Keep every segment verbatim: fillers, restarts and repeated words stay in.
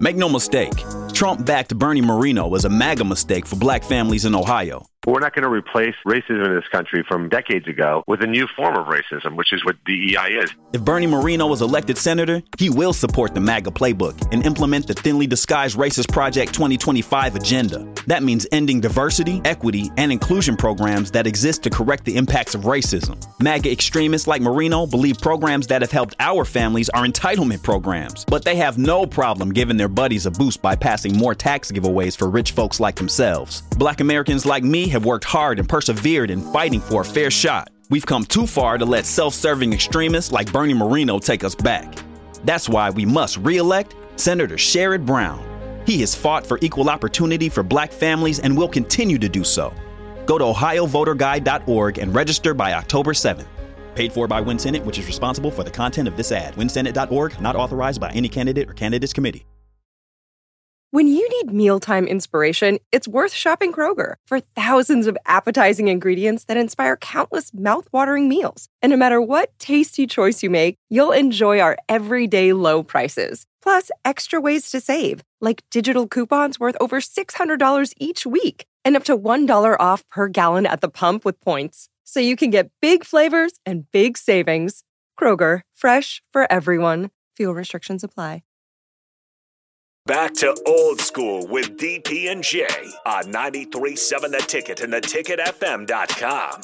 Make no mistake, Trump-backed Bernie Moreno was a MAGA mistake for black families in Ohio. We're not going to replace racism in this country from decades ago with a new form of racism, which is what D E I is. If Bernie Moreno was elected senator, he will support the MAGA playbook and implement the thinly disguised Racist Project twenty twenty-five agenda. That means ending diversity, equity, and inclusion programs that exist to correct the impacts of racism. MAGA extremists like Moreno believe programs that have helped our families are entitlement programs, but they have no problem giving their buddies a boost by passing more tax giveaways for rich folks like themselves. Black Americans like me have worked hard and persevered in fighting for a fair shot. We've come too far to let self-serving extremists like Bernie Moreno take us back. That's why we must re-elect Senator Sherrod Brown. He has fought for equal opportunity for black families and will continue to do so. Go to ohio voter guide dot org and register by October seventh. Paid for by WinSenate, which is responsible for the content of this ad. win senate dot org, not authorized by any candidate or candidates committee. When you need mealtime inspiration, it's worth shopping Kroger for thousands of appetizing ingredients that inspire countless mouthwatering meals. And no matter what tasty choice you make, you'll enjoy our everyday low prices. Plus, extra ways to save, like digital coupons worth over six hundred dollars each week and up to one dollar off per gallon at the pump with points. So you can get big flavors and big savings. Kroger, fresh for everyone. Fuel restrictions apply. Back to Old School with D P and J on ninety-three point seven The Ticket and the ticket f m dot com.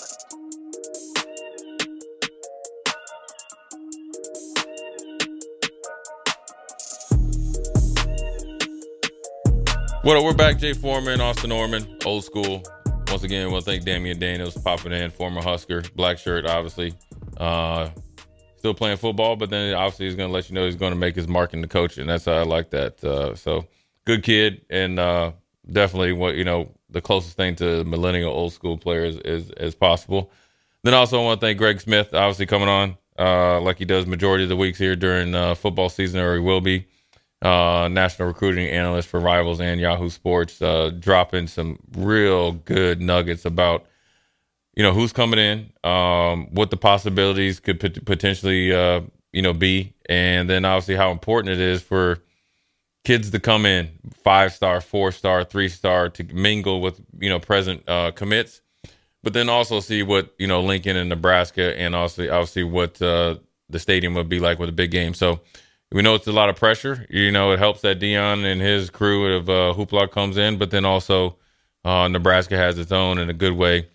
What up, we're back. Jay Foreman, Austin Norman, Old School. Once again, I want to thank Damian Daniels for popping in, former Husker, black shirt, obviously. Uh, still playing football, but then obviously he's going to let you know he's going to make his mark in the coaching. That's how I like that. Uh, so good kid, and uh, definitely what you know the closest thing to millennial old school players is as possible. Then also I want to thank Greg Smith, obviously coming on uh, like he does majority of the weeks here during uh, football season, or he will be. Uh, national recruiting analyst for Rivals and Yahoo Sports, uh, dropping some real good nuggets about, you know, who's coming in, um, what the possibilities could pot- potentially, uh, you know, be, and then obviously how important it is for kids to come in five star, four star, three star to mingle with, you know, present uh, commits, but then also see what, you know, Lincoln and Nebraska, and also obviously what uh, the stadium would be like with a big game. So we know it's a lot of pressure. You know, it helps that Dion and his crew of uh, Hoopla comes in, but then also uh, Nebraska has its own in a good way.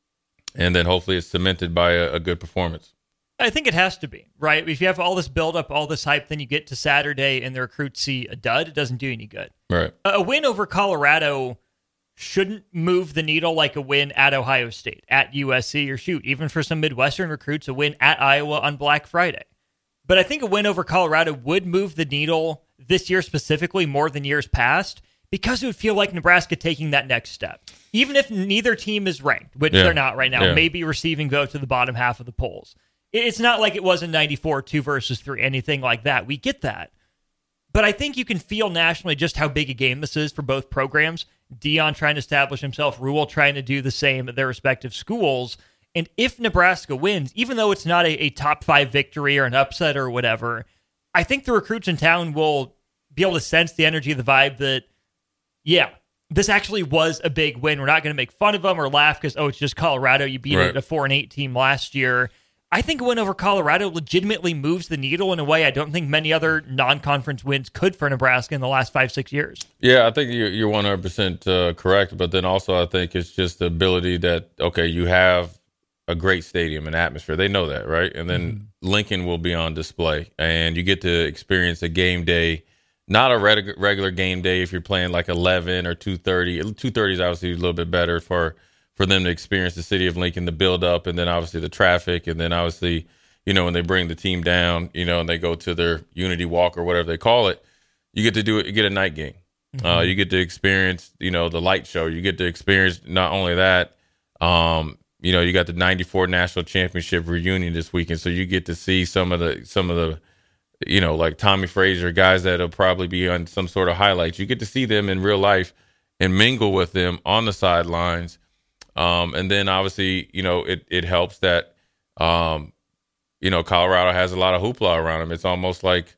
And then hopefully it's cemented by a, a good performance. I think it has to be, right? If you have all this buildup, all this hype, then you get to Saturday and the recruits see a dud, it doesn't do any good. Right. A win over Colorado shouldn't move the needle like a win at Ohio State, at U S C, or shoot, even for some Midwestern recruits, a win at Iowa on Black Friday. But I think a win over Colorado would move the needle this year specifically more than years past, because it would feel like Nebraska taking that next step. Even if neither team is ranked, which yeah. they're not right now, yeah. maybe receiving votes to the bottom half of the polls. It's not like it was in ninety-four, two versus three, anything like that. We get that. But I think you can feel nationally just how big a game this is for both programs. Dion trying to establish himself, Rule trying to do the same at their respective schools. And if Nebraska wins, even though it's not a, a top five victory or an upset or whatever, I think the recruits in town will be able to sense the energy, the vibe that, yeah, this actually was a big win. We're not going to make fun of them or laugh because, oh, it's just Colorado. You beat right. it, a four and eight team last year. I think a win over Colorado legitimately moves the needle in a way I don't think many other non-conference wins could for Nebraska in the last five, six years. Yeah, I think you're, you're one hundred percent uh, correct. But then also I think it's just the ability that, okay, you have a great stadium and atmosphere. They know that, right? And then mm-hmm. Lincoln will be on display, and you get to experience a game day, not a reg- regular game day if you're playing like eleven or two thirty. two thirty is obviously a little bit better for, for them to experience the city of Lincoln, the build up, and then obviously the traffic, and then obviously, you know, when they bring the team down, you know, and they go to their Unity Walk or whatever they call it, you get to do it, you get a night game. Mm-hmm. Uh, you get to experience, you know, the light show. You get to experience not only that, um, you know, you got the ninety-four national championship reunion this weekend, so you get to see some of the some of the, you know, like Tommy Frazier, guys that'll probably be on some sort of highlights. You get to see them in real life and mingle with them on the sidelines, um, and then obviously, you know, it it helps that, um, you know, Colorado has a lot of hoopla around them. It's almost like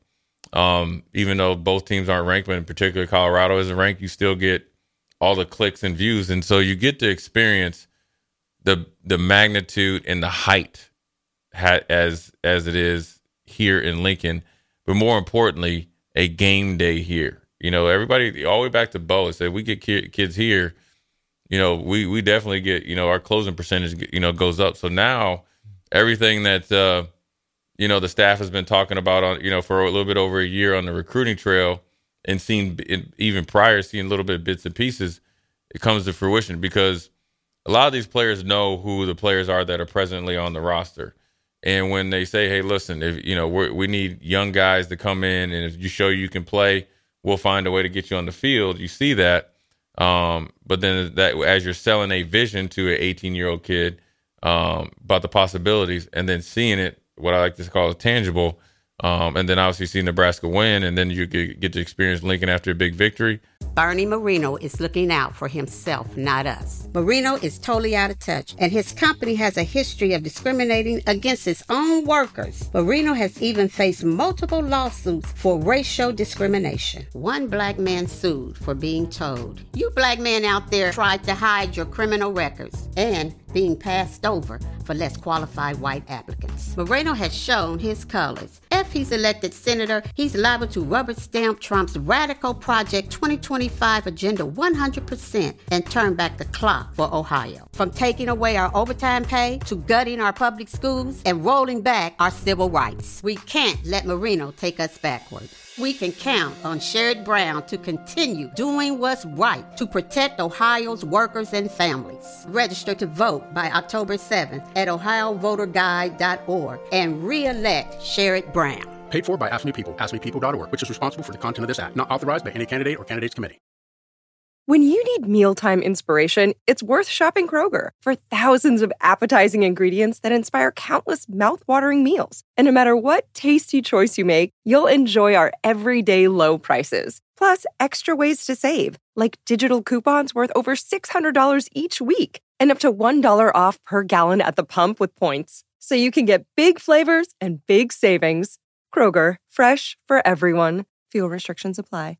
Um, even though both teams aren't ranked, but in particular Colorado isn't ranked, you still get all the clicks and views. And so you get to experience the the magnitude and the height ha- as as it is here in Lincoln, but more importantly, a game day here. You know, everybody, all the way back to Bo, said we get ki- kids here, you know, we, we definitely get, you know, our closing percentage, you know, goes up. So now everything that, uh, you know, the staff has been talking about on, you know, for a little bit over a year on the recruiting trail and seen even prior, seeing a little bit of bits and pieces, it comes to fruition because a lot of these players know who the players are that are presently on the roster. And when they say, hey, listen, if you know, we're, we need young guys to come in, and if you show you can play, we'll find a way to get you on the field. You see that. Um, but then that as you're selling a vision to an eighteen-year-old kid um, about the possibilities and then seeing it, what I like to call tangible, um, and then obviously see Nebraska win, and then you get, get to experience Lincoln after a big victory. Bernie Marino is looking out for himself, not us. Marino is totally out of touch, and his company has a history of discriminating against its own workers. Marino has even faced multiple lawsuits for racial discrimination. One black man sued for being told, "You black men out there tried to hide your criminal records," and being passed over for less qualified white applicants. Moreno has shown his colors. If he's elected senator, he's liable to rubber stamp Trump's radical Project twenty twenty-five agenda one hundred percent and turn back the clock for Ohio. From taking away our overtime pay to gutting our public schools and rolling back our civil rights. We can't let Marino take us backward. We can count on Sherrod Brown to continue doing what's right to protect Ohio's workers and families. Register to vote by October seventh at ohio voter guide dot org and re-elect Sherrod Brown. Paid for by Ask Me People, ask me people dot org, which is responsible for the content of this act, not authorized by any candidate or candidates committee. When you need mealtime inspiration, it's worth shopping Kroger for thousands of appetizing ingredients that inspire countless mouth-watering meals. And no matter what tasty choice you make, you'll enjoy our everyday low prices. Plus, extra ways to save, like digital coupons worth over six hundred dollars each week and up to one dollar off per gallon at the pump with points. So you can get big flavors and big savings. Kroger, fresh for everyone. Fuel restrictions apply.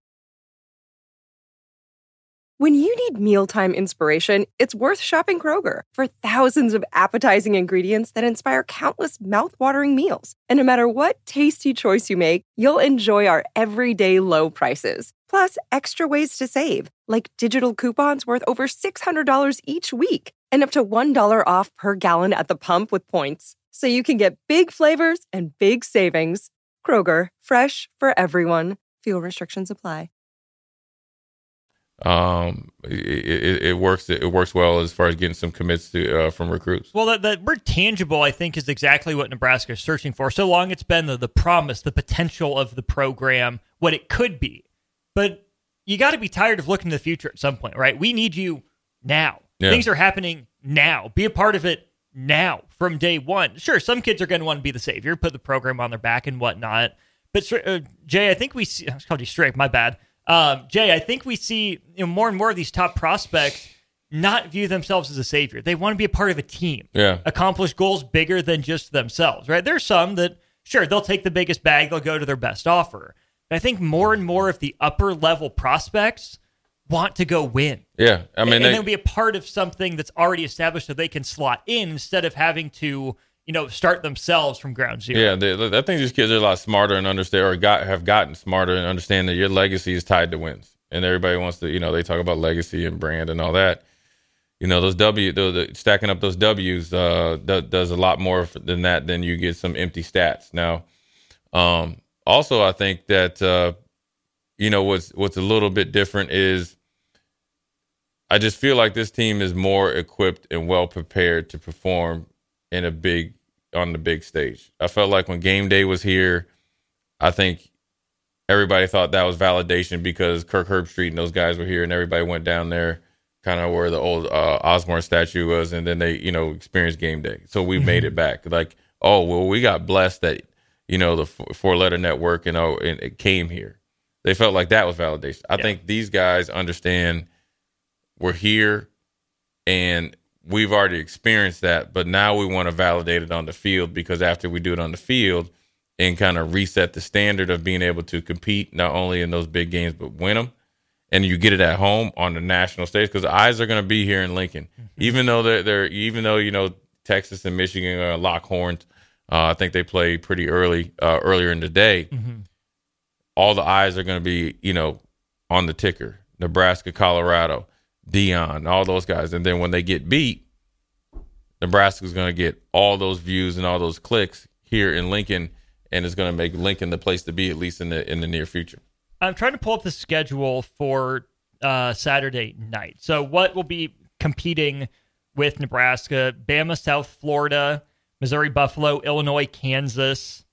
When you need mealtime inspiration, it's worth shopping Kroger for thousands of appetizing ingredients that inspire countless mouth-watering meals. And no matter what tasty choice you make, you'll enjoy our everyday low prices. Plus, extra ways to save, like digital coupons worth over six hundred dollars each week and up to one dollar off per gallon at the pump with points. So you can get big flavors and big savings. Kroger, fresh for everyone. Fuel restrictions apply. Um, it, it, it works. It works well as far as getting some commits to, uh, from recruits. Well, that, that word tangible, I think, is exactly what Nebraska is searching for. So long it's been the, the promise, the potential of the program, what it could be. But you got to be tired of looking to the future at some point, right? We need you now. Yeah. Things are happening now. Be a part of it now from day one. Sure, some kids are going to want to be the savior, put the program on their back and whatnot. But uh, Jay, I think we see. I called you Strake. My bad. Um, Jay, I think we see you know, more and more of these top prospects not view themselves as a savior. They want to be a part of a team, yeah. accomplish goals bigger than just themselves, right? There's some that, sure, they'll take the biggest bag, they'll go to their best offer. But I think more and more of the upper level prospects want to go win. Yeah, I mean, and, they, and they'll be a part of something that's already established so they can slot in instead of having to, you know, start themselves from ground zero. Yeah, they, I think these kids are a lot smarter and understand, or got have gotten smarter and understand that your legacy is tied to wins. And everybody wants to, you know, they talk about legacy and brand and all that. You know, those W, the, the, stacking up those W's uh, do, does a lot more than that. Than you get some empty stats. Now, um, also, I think that uh, you know what's what's a little bit different is I just feel like this team is more equipped and well prepared to perform in a big on the big stage. I felt like when game day was here, I think everybody thought that was validation because Kirk Herbstreit and those guys were here, and everybody went down there, kind of where the old uh, Osborne statue was, and then they, you know, experienced game day. So we mm-hmm. made it back. Like, oh well, we got blessed that you know the four letter network, you know, and it came here. They felt like that was validation. I yeah. think these guys understand we're here, and we've already experienced that, but now we want to validate it on the field because after we do it on the field, and kind of reset the standard of being able to compete not only in those big games but win them. And you get it at home on the national stage because the eyes are going to be here in Lincoln, mm-hmm. even though they're, they're even though you know Texas and Michigan are lock horns. Uh, I think they play pretty early uh, earlier in the day. Mm-hmm. All the eyes are going to be you know on the ticker. Nebraska, Colorado, Deion, all those guys, and then when they get beat, Nebraska's going to get all those views and all those clicks here in Lincoln, and it's going to make Lincoln the place to be at least in the in the near future. I'm trying to pull up the schedule for uh, Saturday night. So what will be competing with Nebraska? Bama, South Florida, Missouri, Buffalo, Illinois, Kansas,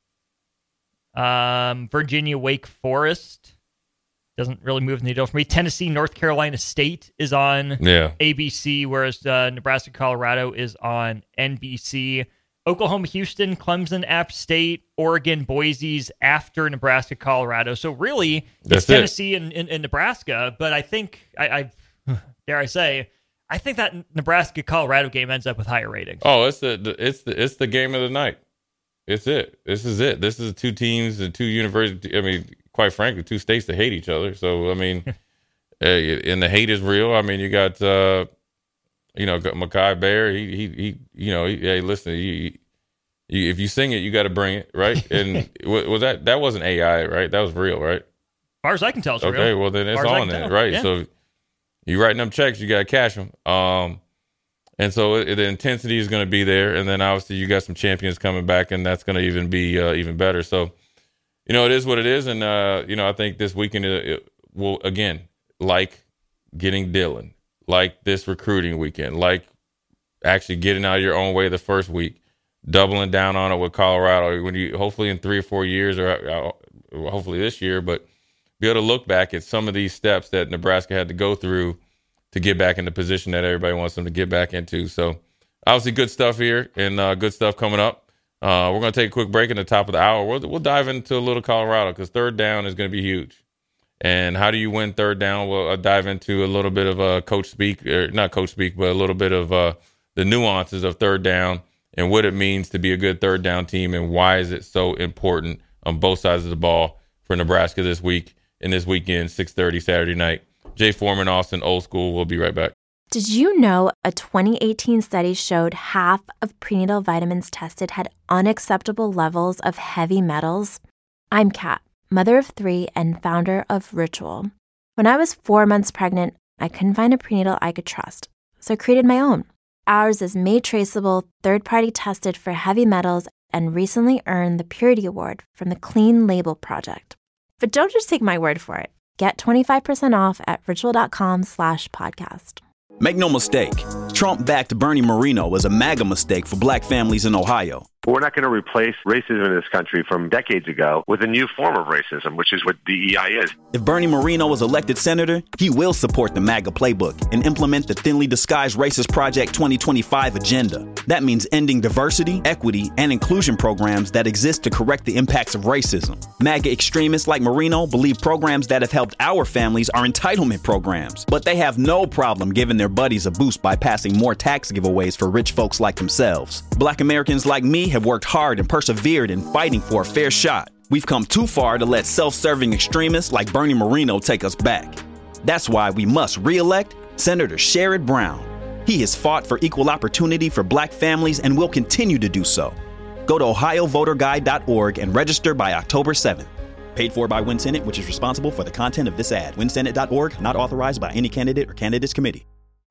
um, Virginia, Wake Forest. Doesn't really move the needle for me. Tennessee, North Carolina State is on yeah. A B C, whereas uh, Nebraska, Colorado is on N B C. Oklahoma, Houston, Clemson, App State, Oregon, Boise's after Nebraska, Colorado. So really, That's it's Tennessee and, and, and Nebraska. But I think, I, I dare I say, I think that Nebraska, Colorado game ends up with higher ratings. Oh, it's the it's the it's the game of the night. It's it. This is it. This is two teams and two universities. I mean, quite frankly, two states that hate each other. So I mean, uh, and the hate is real. I mean, you got. Uh, You know, Makai Bear, he, he, he, you know, he, hey, listen, you, you, if you sing it, you got to bring it, right? And was that, that wasn't A I, right? That was real, right? As far as I can tell, it's okay, real. Okay, well, then it's on it, right? Yeah. So you writing them checks, you got to cash them. Um, and so it, the intensity is going to be there. And then obviously you got some champions coming back, and that's going to even be uh, even better. So, you know, it is what it is. And, uh, you know, I think this weekend it, it will, again, like getting Dylan. Like this recruiting weekend, like actually getting out of your own way the first week, doubling down on it with Colorado. When you hopefully in three or four years, or uh, hopefully this year, but be able to look back at some of these steps that Nebraska had to go through to get back in the position that everybody wants them to get back into. So obviously good stuff here and uh, good stuff coming up. Uh, we're going to take a quick break in the top of the hour. We'll, we'll dive into a little Colorado because third down is going to be huge. And how do you win third down? We'll uh, dive into a little bit of uh, coach speak, or not coach speak, but a little bit of uh, the nuances of third down and what it means to be a good third down team and why is it so important on both sides of the ball for Nebraska this week and this weekend, six thirty Saturday night. Jay Foreman, Austin, Old School. We'll be right back. Did you know a twenty eighteen study showed half of prenatal vitamins tested had unacceptable levels of heavy metals? I'm Kat, mother of three and founder of Ritual. When I was four months pregnant, I couldn't find a prenatal I could trust, so I created my own. Ours is made traceable, third-party tested for heavy metals, and recently earned the Purity Award from the Clean Label Project. But don't just take my word for it. Get twenty-five percent off at ritual.com slash podcast. Make no mistake, Trump-backed Bernie Moreno was a MAGA mistake for black families in Ohio. We're not going to replace racism in this country from decades ago with a new form of racism, which is what D E I is. If Bernie Moreno was elected senator, he will support the MAGA playbook and implement the thinly disguised racist Project twenty twenty-five agenda. That means ending diversity, equity, and inclusion programs that exist to correct the impacts of racism. MAGA extremists like Moreno believe programs that have helped our families are entitlement programs, but they have no problem giving their buddies a boost by passing more tax giveaways for rich folks like themselves. Black Americans like me have worked hard and persevered in fighting for a fair shot. We've come too far to let self-serving extremists like Bernie Moreno take us back. That's why we must re-elect Senator Sherrod Brown. He has fought for equal opportunity for black families and will continue to do so. Go to ohio voter guide dot org and register by October seventh. Paid for by WinSenate, which is responsible for the content of this ad. win senate dot org, not authorized by any candidate or candidates committee.